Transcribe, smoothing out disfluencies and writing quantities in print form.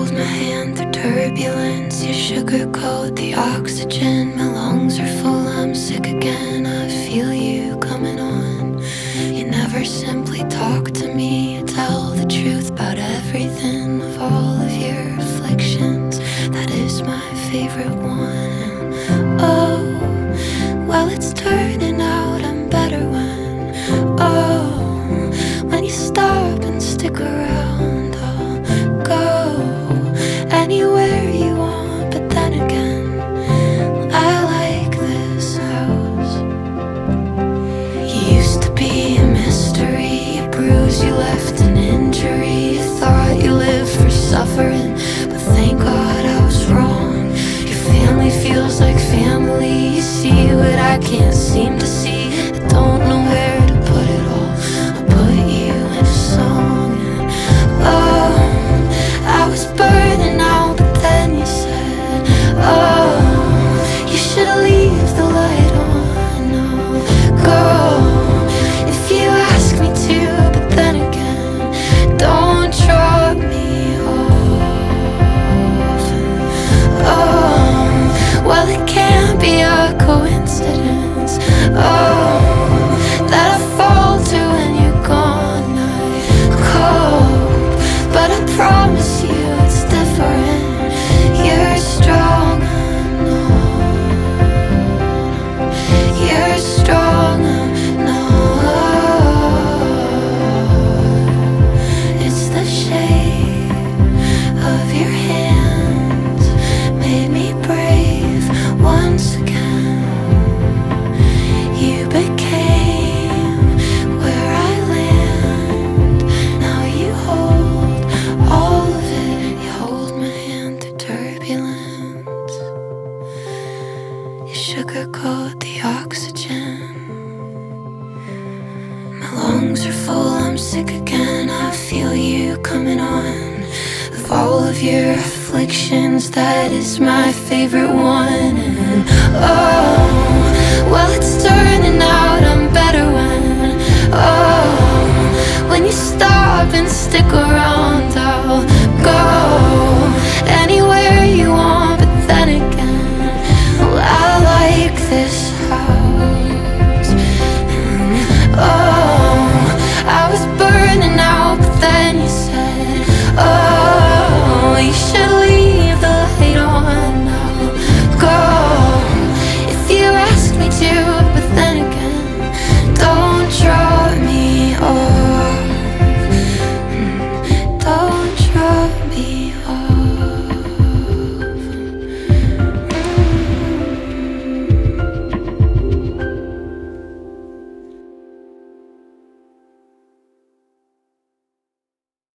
hold my hand through turbulence. You sugarcoat the oxygen. My lungs are full, I'm sick again. I feel you coming on. You never simply talk to me. You tell the truth about everything. Of all of your afflictions, that is my favorite one. Oh, well, it's turning out I'm better when, when you stop and stick around. I'll go anywhere you want, but then again, I like this house. You used to be a mystery, a bruise you left an injury. You thought you lived for suffering, but thank God I was wrong. Your family feels like family. You see what I can't seem to see. I don't know where to put it all. I'll put you in a song. And oh, I was burning out, but then you said, oh, you should leave the light on. I'll go if you ask me to, but then again, don't drop me off. Oh, well, it can't be a coincidence. Oh, that I falter when you're gone. I cope, but I promise you it's different. You're strong, I know. You're strong, I know. It's the shape of your hands made me brave once again. You became where I land. Now you hold all of it. You hold my hand through turbulence. You sugarcoat the oxygen. My lungs are full, I'm sick again. I feel you coming on. Of all of your afflictions, that is my favorite one. And oh, well, it's turning out I'm better when, oh, when you stop and stick around. I'll go